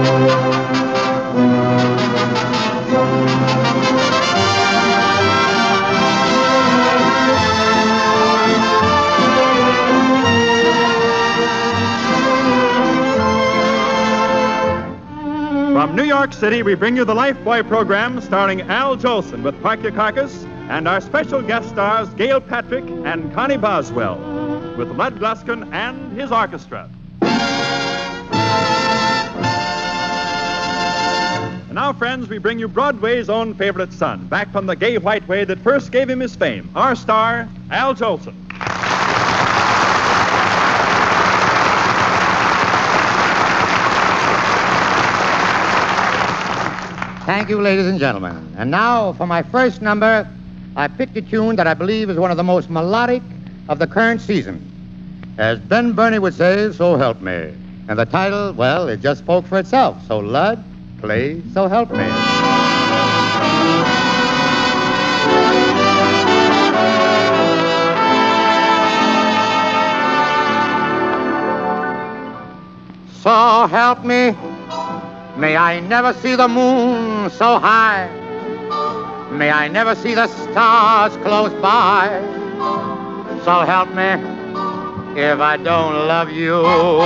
From New York City, we bring you the Lifebuoy program starring Al Jolson with Park Dukakis and our special guest stars Gail Patrick and Connie Boswell with Lud Gluskin and his orchestra. And now, friends, we bring you Broadway's own favorite son, back from the gay white way that first gave him his fame, our star, Al Jolson. Thank you, ladies and gentlemen. And now, for my first number, I picked a tune that I believe is one of the most melodic of the current season. As Ben Burney would say, So Help Me. And the title, well, it just spoke for itself. So, Lud, play So Help Me. So help me. May I never see the moon so high. May I never see the stars close by. So help me if I don't love you.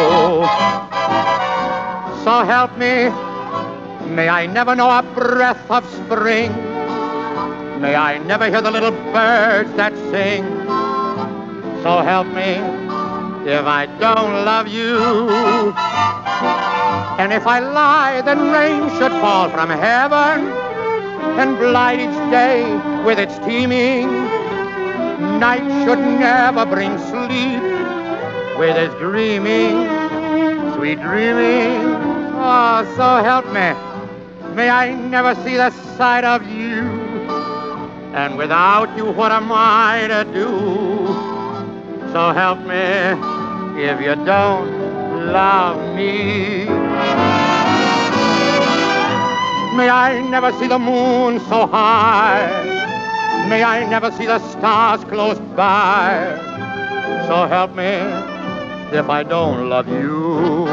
So help me. May I never know a breath of spring. May I never hear the little birds that sing. So help me if I don't love you. And if I lie, then rain should fall from heaven and blight each day with its teeming. Night should never bring sleep with its dreaming, sweet dreaming. Oh, so help me. May I never see the sight of you. And without you, what am I to do? So help me if you don't love me. May I never see the moon so high. May I never see the stars close by. So help me if I don't love you.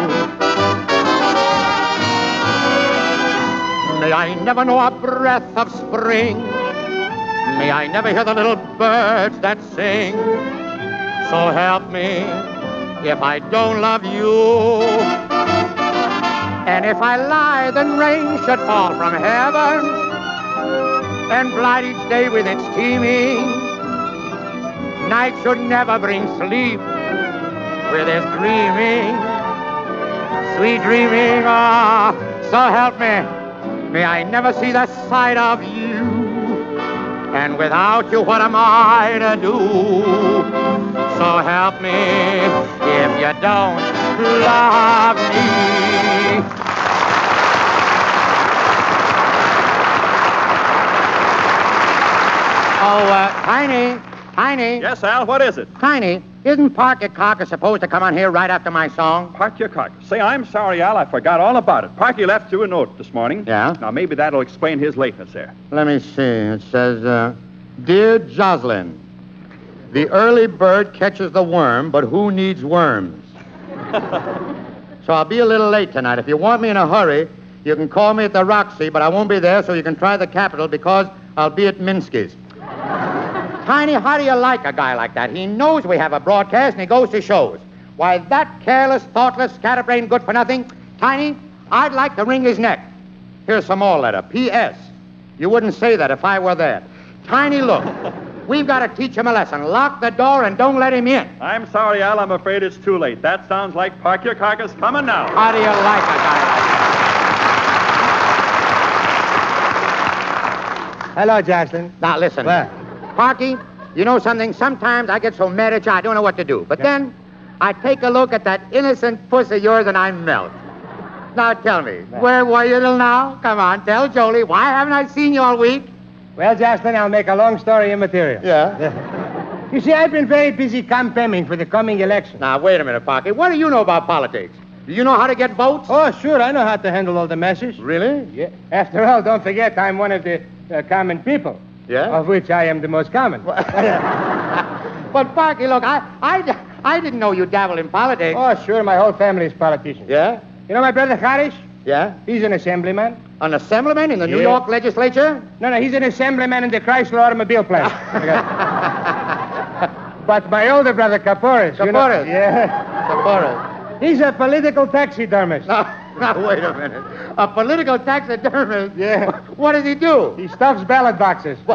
May I never know a breath of spring. May I never hear the little birds that sing. So help me if I don't love you. And if I lie, then rain should fall from heaven and blight each day with its teeming. Night should never bring sleep with its dreaming, sweet dreaming. Ah, so help me. May I never see the sight of you. And without you, what am I to do? So help me if you don't love me. Oh, Tiny. Yes, Al, what is it? Tiny, isn't Park Dukakis supposed to come on here right after my song? Park Dukakis. Say, I'm sorry, Al, I forgot all about it. Parky left you a note this morning. Yeah? Now, maybe that'll explain his lateness there. Let me see. It says, Dear Jocelyn, the early bird catches the worm, but who needs worms? So I'll be a little late tonight. If you want me in a hurry, you can call me at the Roxy, but I won't be there, so you can try the Capitol because I'll be at Minsky's. Tiny, how do you like a guy like that? He knows we have a broadcast, and he goes to shows. Why, that careless, thoughtless, scatterbrained good-for-nothing, Tiny, I'd like to wring his neck. Here's some more letter. P.S. You wouldn't say that if I were there. Tiny, look. We've got to teach him a lesson. Lock the door and don't let him in. I'm sorry, Al. I'm afraid it's too late. That sounds like Park Dukakis coming now. How do you like a guy like that? Hello, Jocelyn. Now, listen. What? Parky, you know something? Sometimes I get so mad at you, I don't know what to do. But then I take a look at that innocent puss of yours and I melt. Now, tell me, where were you till now? Come on, tell Jolie. Why haven't I seen you all week? Well, Jocelyn, I'll make a long story immaterial. Yeah? You see, I've been very busy campaigning for the coming election. Now, wait a minute, Parky. What do you know about politics? Do you know how to get votes? Oh, sure, I know how to handle all the messes. Really? Yeah. After all, don't forget, I'm one of the common people. Yeah? Of which I am the most common. But, Parky, look, I didn't know you dabbled in politics. Oh, sure, my whole family is politicians. Yeah? You know my brother Harish? Yeah? He's an assemblyman. An assemblyman in the New Yeah. York legislature? No, he's an assemblyman in the Chrysler automobile plant. But my older brother, Kaporis. Kaporis? Yeah. Kaporis. He's a political taxidermist. Now, wait a minute. A political taxidermist? Yeah. What does he do? He stuffs ballot boxes. What?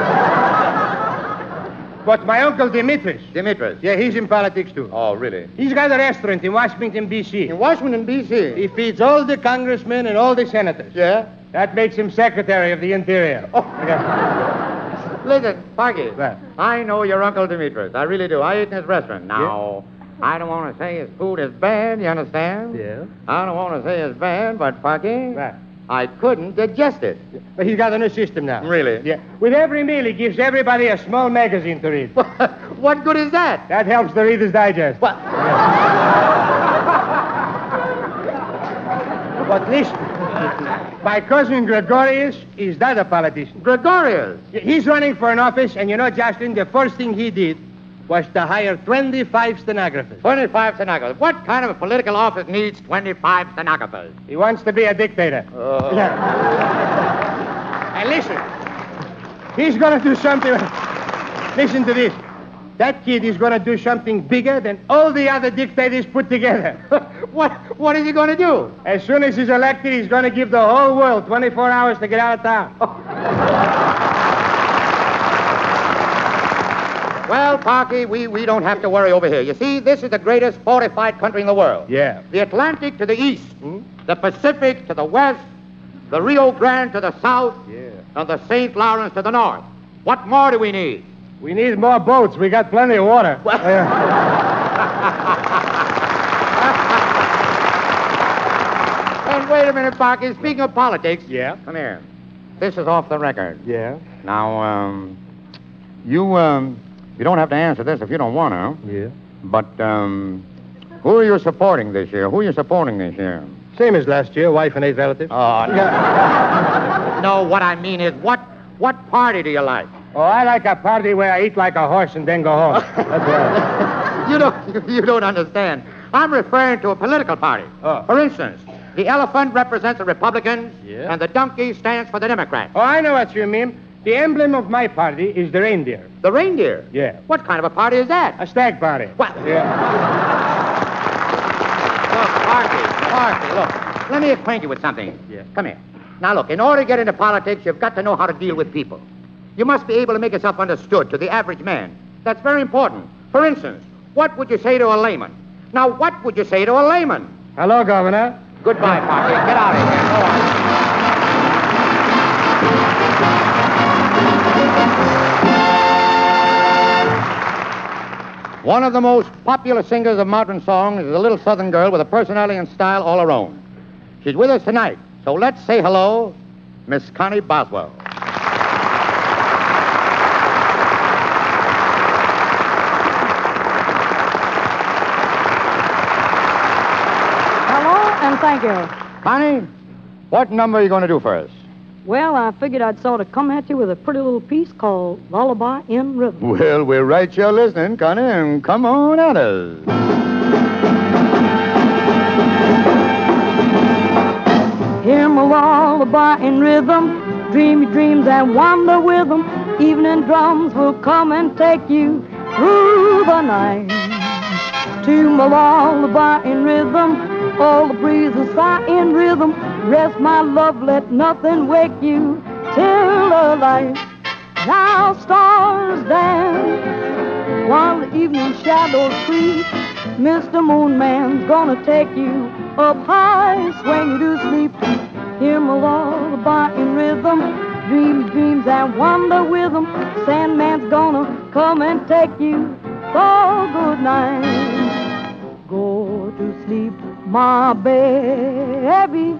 But my uncle Dimitris. Dimitris. Yeah, he's in politics too. Oh, really? He's got a restaurant in Washington, D.C. In Washington, D.C.? He feeds all the congressmen and all the senators. Yeah? That makes him Secretary of the Interior. Oh. Yeah. Listen, Parky. What? I know your Uncle Dimitris. I really do. I eat in his restaurant. Now, I don't want to say his food is bad, you understand? Yeah. I don't want to say it's bad, but, Parky, Right. I couldn't digest it. But he's got a new system now. Really? Yeah. With every meal, he gives everybody a small magazine to read. What good is that? That helps the Reader's Digest. What? But listen, my cousin Gregorius is not a politician. Gregorius. He's running for an office, and you know, Jocelyn, the first thing he did was to hire 25 stenographers. 25 stenographers. What kind of a political office needs 25 stenographers? He wants to be a dictator. Oh. And listen, he's going to do something. Listen to this. That kid is going to do something bigger than all the other dictators put together. What is he going to do? As soon as he's elected, he's going to give the whole world 24 hours to get out of town. Well, Parky, we don't have to worry over here. You see, this is the greatest fortified country in the world. Yeah. The Atlantic to the east, the Pacific to the west, the Rio Grande to the south, and the St. Lawrence to the north. What more do we need? We need more boats. We got plenty of water. And wait a minute, Parky. Speaking of politics. Yeah? Come here. This is off the record. Yeah. Now, you don't have to answer this if you don't want to. Yeah. But, who are you supporting this year? Who are you supporting this year? Same as last year, wife and 8 relatives. Oh, no. No, what I mean is, what party do you like? Oh, I like a party where I eat like a horse and then go home. That's right. You don't understand. I'm referring to a political party. Oh. For instance, the elephant represents the Republicans, Yeah. and the donkey stands for the Democrats. Oh, I know what you mean. The emblem of my party is the reindeer. The reindeer? Yeah. What kind of a party is that? A stag party. What? Yeah. Look, Parky, look. Let me acquaint you with something. Yeah. Come here. Now, look, in order to get into politics, you've got to know how to deal with people. You must be able to make yourself understood to the average man. That's very important. For instance, what would you say to a layman? Now, what would you say to a layman? Hello, Governor. Goodbye, Parky. Get out of here. Go on. One of the most popular singers of modern songs is a little southern girl with a personality and style all her own. She's with us tonight, so let's say hello, Miss Connie Boswell. Hello, and thank you. Connie, what number are you going to do for us? Well, I figured I'd sort of come at you with a pretty little piece called Lullaby in Rhythm. Well, we're right here listening, Connie, and come on at us. Hear my lullaby in rhythm, dream your dreams and wander with them. Evening drums will come and take you through the night. To my lullaby in rhythm, all the breezes sigh in rhythm. Rest my love, let nothing wake you till the light. Now stars dance while the evening shadows creep. Mr. Moon Man's gonna take you up high, swing you to sleep. Hear my lullaby in rhythm, dream dreams and wander with them. Sandman's gonna come and take you, so good night. Go to sleep, my baby,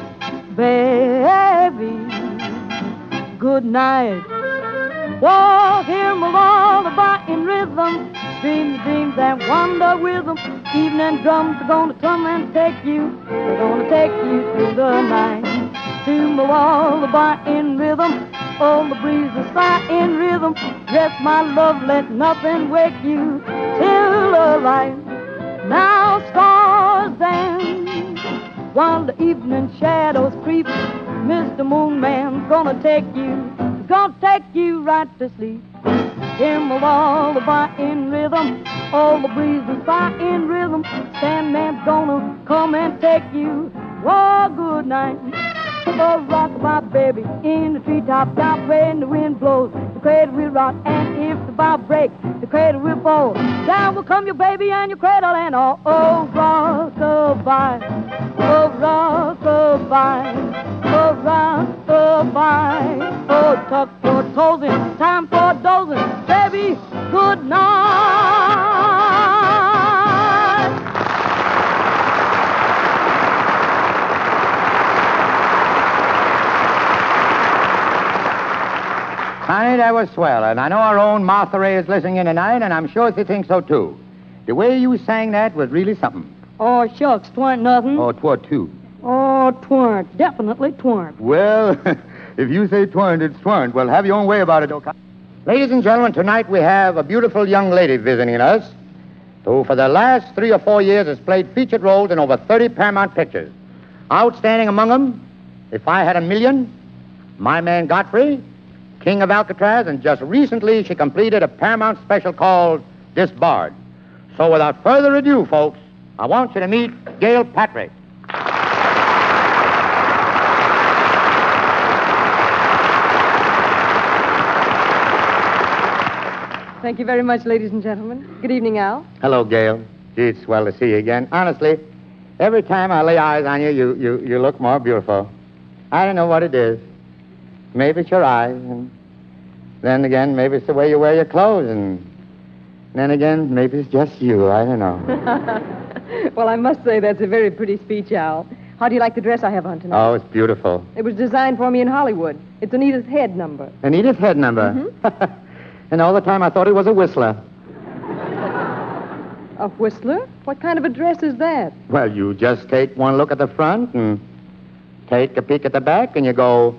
baby, good night. Oh, hear my lullaby in rhythm, dream your dreams and wander with them. Evening drums are gonna come and take you, they're gonna take you through the night. To my lullaby in rhythm, all the breezes sigh in rhythm. Rest my love, let nothing wake you till the light. Now stars dance while the evening shadows creep. Mr. Moon Man's gonna take you right to sleep. Him a lullaby in rhythm, all the breezes sigh in rhythm. Sandman's gonna come and take you. Oh, good night. Oh, rock-a-bye, baby, in the treetop top. When the wind blows, the cradle will rock, and if the bough breaks, the cradle will fall. Down will come your baby and your cradle and all. Oh, rock-a-bye, oh, rock-a-bye, oh, rock-a-bye. Oh, tuck your toes in, time for dozing, baby, good night. Honey, that was swell, and I know our own Martha Ray is listening in tonight, and I'm sure she thinks so, too. The way you sang that was really something. Oh, shucks, 'twarn't nothing. Oh, 'twere, too. Oh, 'twarn't. Definitely 'twarn't. Well, if you say 'twarn't, it's 'twarn't. Well, have your own way about it, okay? Ladies and gentlemen, tonight we have a beautiful young lady visiting us who, for the last 3 or 4 years, has played featured roles in over 30 Paramount pictures. Outstanding among them, If I Had a Million, My Man Godfrey, King of Alcatraz, and just recently she completed a Paramount special called Disbarred. So without further ado, folks, I want you to meet Gail Patrick. Thank you very much, ladies and gentlemen. Good evening, Al. Hello, Gail. Gee, it's swell to see you again. Honestly, every time I lay eyes on you, you look more beautiful. I don't know what it is. Maybe it's your eyes, and then again, maybe it's the way you wear your clothes, and then again, maybe it's just you. I don't know. Well, I must say that's a very pretty speech, Al. How do you like the dress I have on tonight? Oh, it's beautiful. It was designed for me in Hollywood. It's an Edith Head number. An Edith Head number? Mm-hmm. And all the time I thought it was a whistler. A whistler? What kind of a dress is that? Well, you just take one look at the front and take a peek at the back, and you go...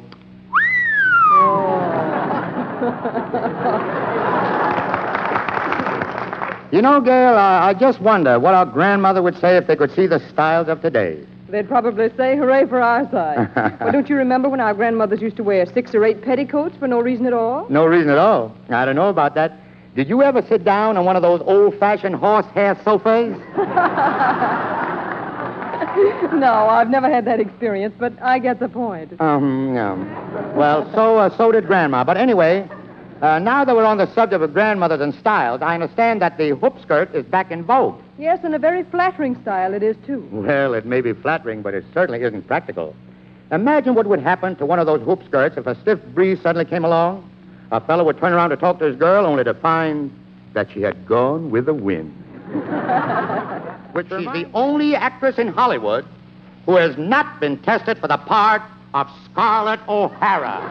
You know, Gail, I just wonder what our grandmother would say if they could see the styles of today. They'd probably say, hooray for our side. Well, don't you remember when our grandmothers used to wear 6 or 8 petticoats for no reason at all? No reason at all. I don't know about that. Did you ever sit down on one of those old-fashioned horsehair sofas? No, I've never had that experience, but I get the point. Yeah. Well, so did Grandma. But anyway, now that we're on the subject of grandmothers and styles, I understand that the hoop skirt is back in vogue. Yes, and a very flattering style it is, too. Well, it may be flattering, but it certainly isn't practical. Imagine what would happen to one of those hoop skirts if a stiff breeze suddenly came along. A fellow would turn around to talk to his girl only to find that she had gone with the wind. Which she's the only actress in Hollywood who has not been tested for the part of Scarlett O'Hara.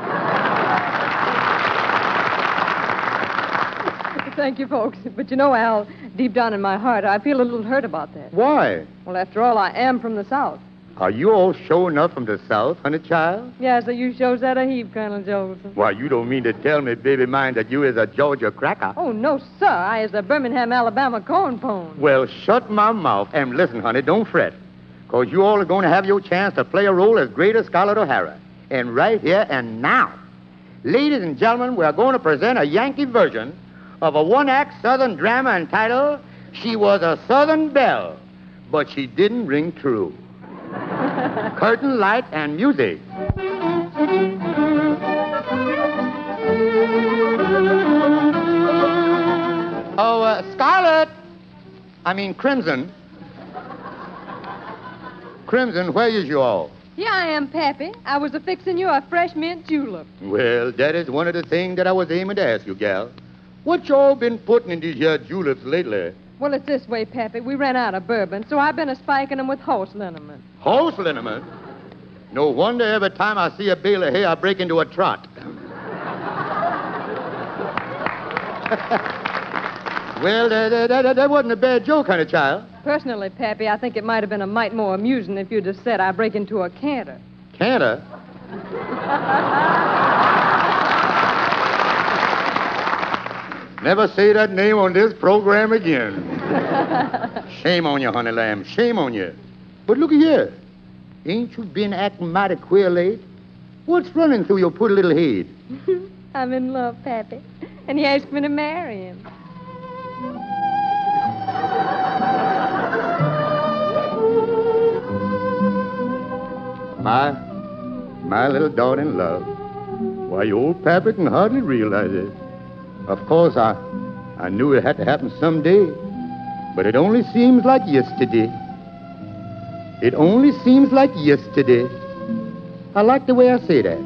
Thank you, folks. But you know, Al, deep down in my heart, I feel a little hurt about that. Why? Well, after all, I am from the South. Are you all sure enough from the South, honey child? Yes, so you shows that a heap, Colonel Jolson. Why, you don't mean to tell me, baby mine, that you is a Georgia cracker. Oh, no, sir. I is a Birmingham, Alabama corn pone. Well, shut my mouth and listen, honey, don't fret. Because you all are going to have your chance to play a role as great as Scarlett O'Hara. And right here and now. Ladies and gentlemen, we are going to present a Yankee version of a one-act Southern drama entitled She Was a Southern Belle, but She Didn't Ring True. Curtain, light, and music. Oh, Scarlett. I mean, Crimson. Crimson, where is you all? Here I am, Pappy. I was a-fixing you a fresh mint julep. Well, that is one of the things that I was aiming to ask you, gal. What y'all been putting in these here juleps lately? Well, it's this way, Pappy. We ran out of bourbon, so I've been a-spiking them with horse liniment. Horse liniment? No wonder every time I see a bale of hay, I break into a trot. Well, that wasn't a bad joke, honey child. Personally, Pappy, I think it might have been a mite more amusing if you'd have said I break into a canter. Canter? Never say that name on this program again. Shame on you, honey lamb. Shame on you. But look here. Ain't you been acting mighty queer late? What's running through your pretty little head? I'm in love, Pappy. And he asked me to marry him. My little daughter in love. Why, your old Pappy can hardly realize it. Of course, I knew it had to happen someday, but it only seems like yesterday. It only seems like yesterday. I like the way I say that.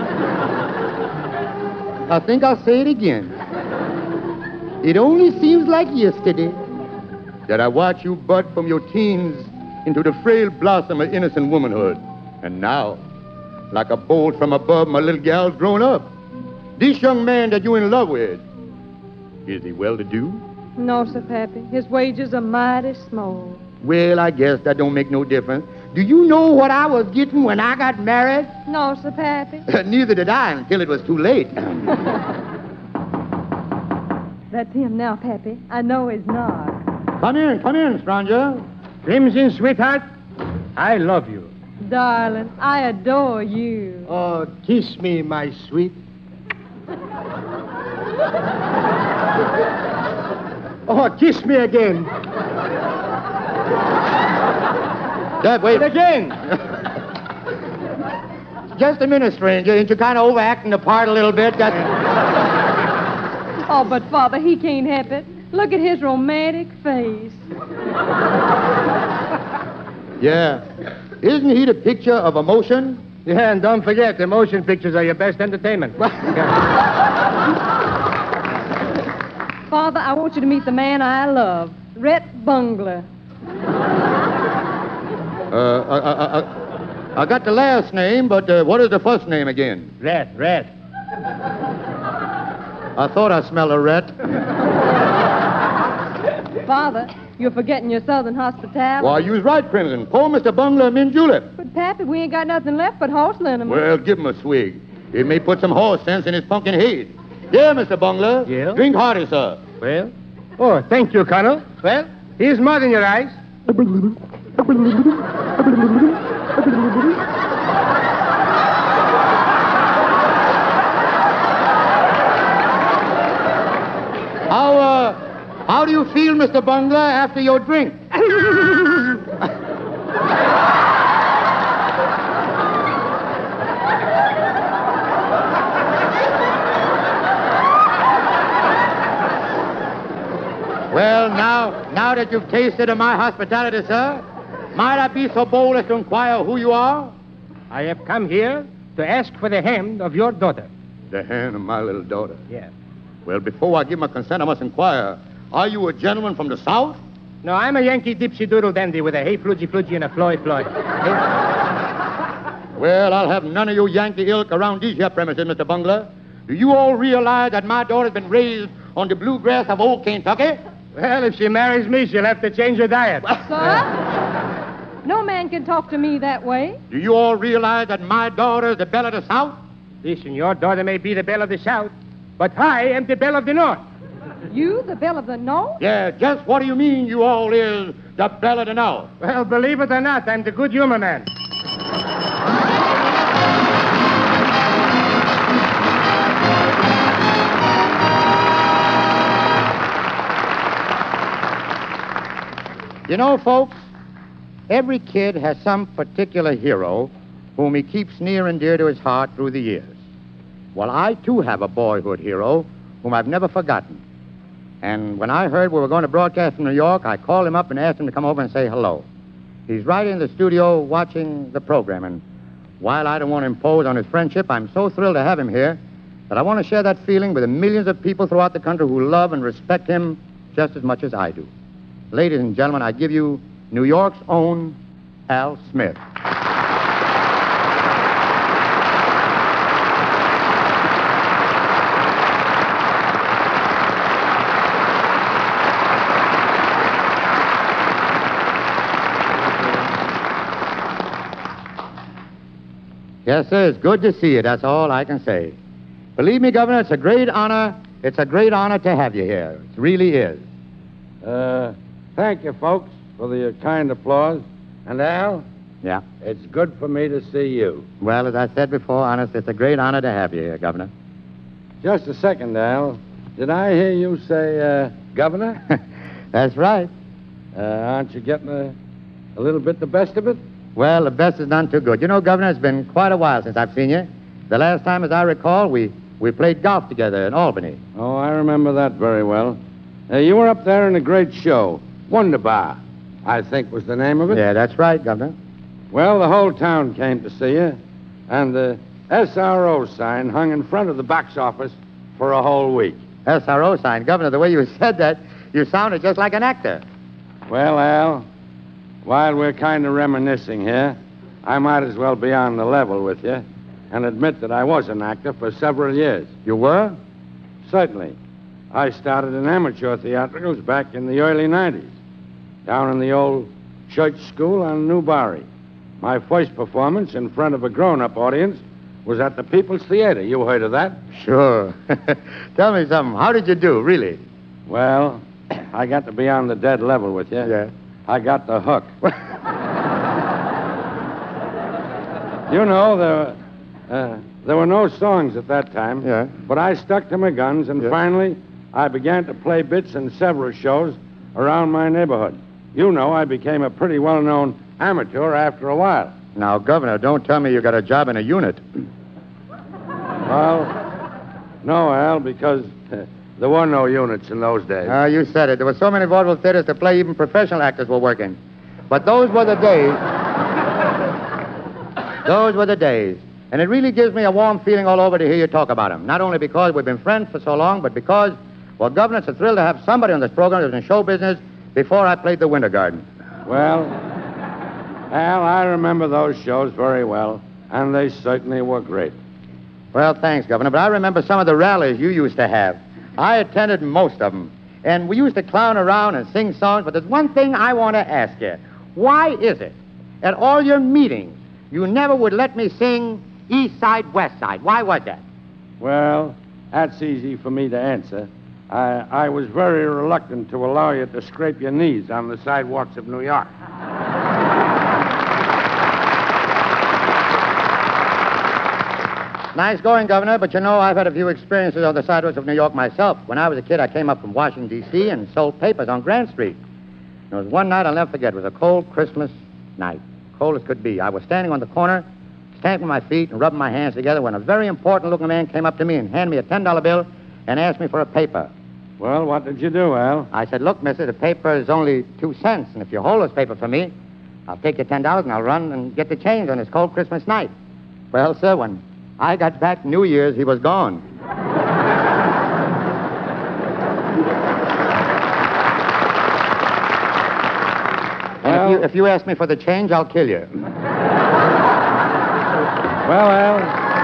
I think I'll say it again. It only seems like yesterday that I watched you bud from your teens into the frail blossom of innocent womanhood. And now, like a bolt from above, my little gal's grown up. This young man that you're in love with, is he well-to-do? No, Sir Pappy. His wages are mighty small. Well, I guess that don't make no difference. Do you know what I was getting when I got married? No, Sir Pappy. Neither did I until it was too late. That's him now, Pappy. I know his knock. Come in, stranger. Crimson, sweetheart, I love you. Darling, I adore you. Oh, kiss me, my sweet. Oh, kiss me again. Dad, wait. Again. Just a minute, stranger. Ain't you kind of overacting the part a little bit? Oh, but Father, he can't help it. Look at his romantic face. Yeah. Isn't he the picture of emotion? Yeah, and don't forget, the motion pictures are your best entertainment. Father, I want you to meet the man I love, Rhett Bungler. I got the last name, but what is the first name again? Rat. I thought I smelled a rat. Father, you're forgetting your southern hospitality. Why, you was right, Crimson. Poor Mr. Bungler, min julep. But, Pappy, we ain't got nothing left but horse liniment. Well, give him a swig. It may put some horse sense in his pumpkin head. Yeah, Mr. Bungler. Yeah? Drink hearty, sir. Well? Oh, thank you, Colonel. Well, here's mud in your eyes. How do you feel, Mr. Bungler, after your drink? Well, now that you've tasted of my hospitality, sir, might I be so bold as to inquire who you are? I have come here to ask for the hand of your daughter. The hand of my little daughter. Yeah. Well, before I give my consent, I must inquire. Are you a gentleman from the South? No, I'm a Yankee dipsy doodle dandy with a hey fludgy and a floy. Well, I'll have none of your Yankee ilk around these here premises, Mr. Bungler. Do you all realize that my daughter's been raised on the bluegrass of old Kentucky? Well, if she marries me, she'll have to change her diet. Sir? No man can talk to me that way. Do you all realize that my daughter is the belle of the South? Listen, your daughter may be the belle of the South, but I am the belle of the North. You, the belle of the North? Yeah, just what do you mean you all is the belle of the North? Well, believe it or not, I'm the good humor man. You know, folks, every kid has some particular hero whom he keeps near and dear to his heart through the years. Well, I, too, have a boyhood hero whom I've never forgotten. And when I heard we were going to broadcast from New York, I called him up and asked him to come over and say hello. He's right in the studio watching the program, and while I don't want to impose on his friendship, I'm so thrilled to have him here that I want to share that feeling with the millions of people throughout the country who love and respect him just as much as I do. Ladies and gentlemen, I give you New York's own Al Smith. Yes, sir, it's good to see you. That's all I can say. Believe me, Governor, it's a great honor. It's a great honor to have you here. It really is. Thank you, folks, for the kind applause. And Al, Yeah. It's good for me to see you. Well, as I said before, honest, it's a great honor to have you here, Governor. Just a second, Al. Did I hear you say, Governor? That's right. Aren't you getting a little bit the best of it? Well, the best is none too good. You know, Governor, it's been quite a while since I've seen you. The last time, as I recall, we played golf together in Albany. Oh, I remember that very well. You were up there in a great show. Wunderbar, I think was the name of it. Yeah, that's right, Governor. Well, the whole town came to see you, and the SRO sign hung in front of the box office for a whole week. SRO sign. Governor, the way you said that, you sounded just like an actor. Well, Al, while we're kind of reminiscing here, I might as well be on the level with you and admit that I was an actor for several years. You were? Certainly. I started in amateur theatricals back in the early 90s, down in the old church school on New Barry. My first performance in front of a grown-up audience was at the People's Theater. You heard of that? Sure. Tell me something. How did you do, really? Well, I got to be on the dead level with you. Yeah. I got the hook. You know, there were no songs at that time. Yeah. But I stuck to my guns, and finally, I began to play bits in several shows around my neighborhood. You know, I became a pretty well-known amateur after a while. Now, Governor, don't tell me you got a job in a unit. Well, no, Al, because there were no units in those days. You said it. There were so many vaudeville theaters to play, even professional actors were working. But those were the days. Those were the days. And it really gives me a warm feeling all over to hear you talk about them. Not only because we've been friends for so long, but because, well, Governor, it's a thrill to have somebody on this program who's in show business before I played the Winter Garden. Well, Al, I remember those shows very well, and they certainly were great. Well, thanks, Governor, but I remember some of the rallies you used to have. I attended most of them, and we used to clown around and sing songs, but there's one thing I want to ask you. Why is it at all your meetings you never would let me sing East Side, West Side? Why was that? Well, that's easy for me to answer. I was very reluctant to allow you to scrape your knees on the sidewalks of New York. Nice going, Governor, but you know, I've had a few experiences on the sidewalks of New York myself. When I was a kid, I came up from Washington, D.C. and sold papers on Grand Street. There was one night I'll never forget. It was a cold Christmas night, cold as could be. I was standing on the corner, stamping my feet and rubbing my hands together when a very important-looking man came up to me and handed me a $10 bill and asked me for a paper. Well, what did you do, Al? I said, look, mister, the paper is only 2 cents, and if you hold this paper for me, I'll take your $10 and I'll run and get the change on this cold Christmas night. Well, sir, when I got back New Year's, he was gone. And if you ask me for the change, I'll kill you. Well, Al,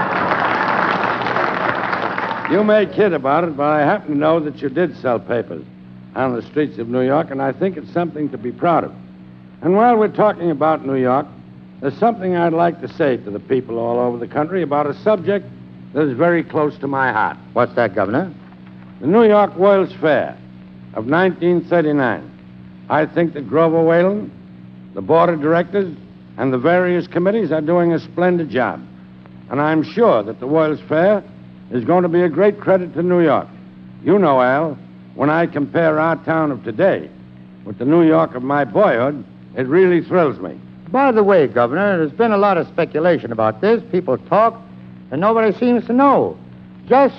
you may kid about it, but I happen to know that you did sell papers on the streets of New York, and I think it's something to be proud of. And while we're talking about New York, there's something I'd like to say to the people all over the country about a subject that is very close to my heart. What's that, Governor? The New York World's Fair of 1939. I think that Grover Whalen, the board of directors, and the various committees are doing a splendid job. And I'm sure that the World's Fair is going to be a great credit to New York. You know, Al, when I compare our town of today with the New York of my boyhood, it really thrills me. By the way, Governor, there's been a lot of speculation about this. People talk, and nobody seems to know. Just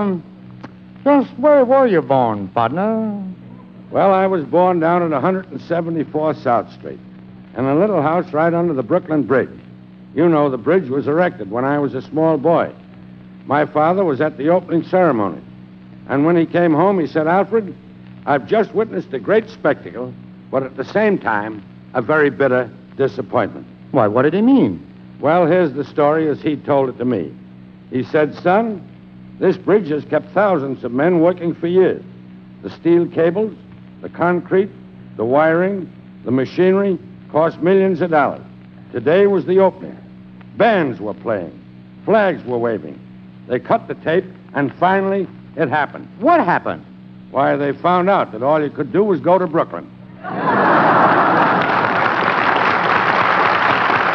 where were you born, partner? Well, I was born down at 174 South Street, in a little house right under the Brooklyn Bridge. You know, the bridge was erected when I was a small boy. My father was at the opening ceremony, and when he came home, he said, Alfred, I've just witnessed a great spectacle, but at the same time, a very bitter disappointment. Why, what did he mean? Well, here's the story as he told it to me. He said, son, this bridge has kept thousands of men working for years. The steel cables, the concrete, the wiring, the machinery cost millions of dollars. Today was the opening. Bands were playing. Flags were waving. They cut the tape, and finally, it happened. What happened? Why, they found out that all you could do was go to Brooklyn.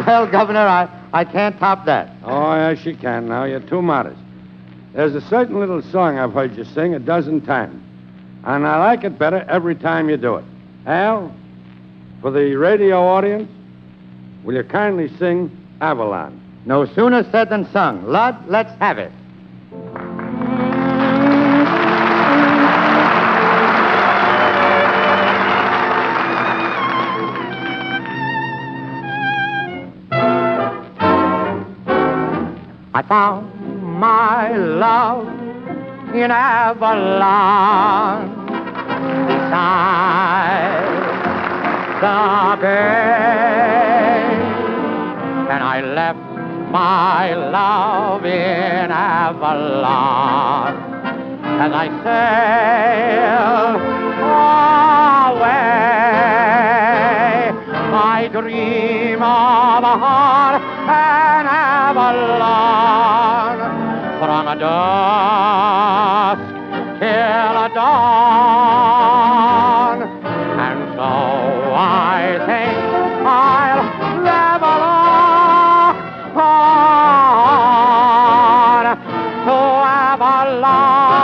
Well, Governor, I can't top that. Oh, yes, you can now. You're too modest. There's a certain little song I've heard you sing a dozen times, and I like it better every time you do it. Al, for the radio audience, will you kindly sing Avalon? No sooner said than sung. Lud, let's have it. I found my love in Avalon beside the bay, and I left my love in Avalon as I sailed away. I dream of a heart and Avalon from a dusk till a dawn, and so I think I'll travel on to Avalon.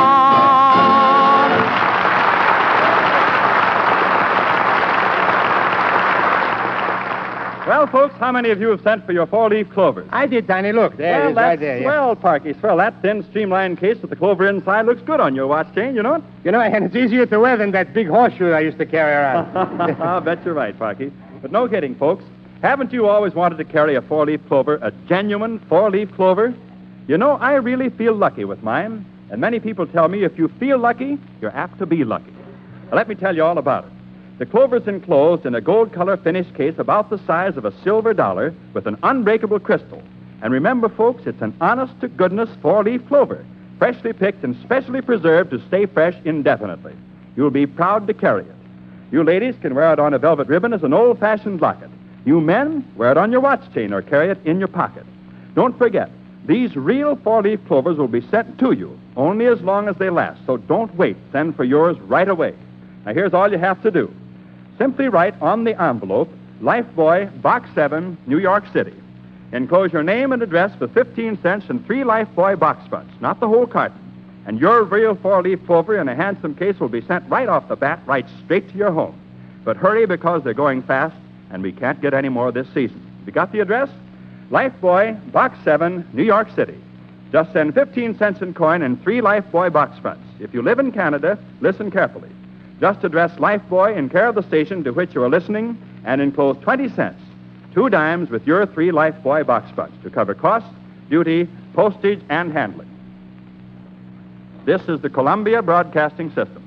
Well, folks, how many of you have sent for your four-leaf clovers? I did, Danny. Look, there Well, it is, right that's there. Yeah. swell, Parky, swell. That thin, streamlined case with the clover inside looks good on your watch chain, you know it? You know, and it's easier to wear than that big horseshoe I used to carry around. I'll bet you're right, Parky. But no kidding, folks. Haven't you always wanted to carry a four-leaf clover, a genuine four-leaf clover? You know, I really feel lucky with mine, and many people tell me if you feel lucky, you're apt to be lucky. Now, let me tell you all about it. The clover's enclosed in a gold-color finished case about the size of a silver dollar with an unbreakable crystal. And remember, folks, it's an honest-to-goodness four-leaf clover, freshly picked and specially preserved to stay fresh indefinitely. You'll be proud to carry it. You ladies can wear it on a velvet ribbon as an old-fashioned locket. You men, wear it on your watch chain or carry it in your pocket. Don't forget, these real four-leaf clovers will be sent to you only as long as they last, so don't wait. Send for yours right away. Now, here's all you have to do. Simply write on the envelope, Lifebuoy, Box 7, New York City. Enclose your name and address for 15 cents and 3 Lifebuoy box fronts, not the whole carton. And your real four-leaf clover in a handsome case will be sent right off the bat, right straight to your home. But hurry, because they're going fast, and we can't get any more this season. You got the address? Lifebuoy, Box 7, New York City. Just send 15 cents in coin and 3 Lifebuoy box fronts. If you live in Canada, listen carefully. Just address Lifebuoy in care of the station to which you are listening and enclose 20 cents, 2 dimes with your 3 Lifebuoy box fronts to cover costs, duty, postage, and handling. This is the Columbia Broadcasting System.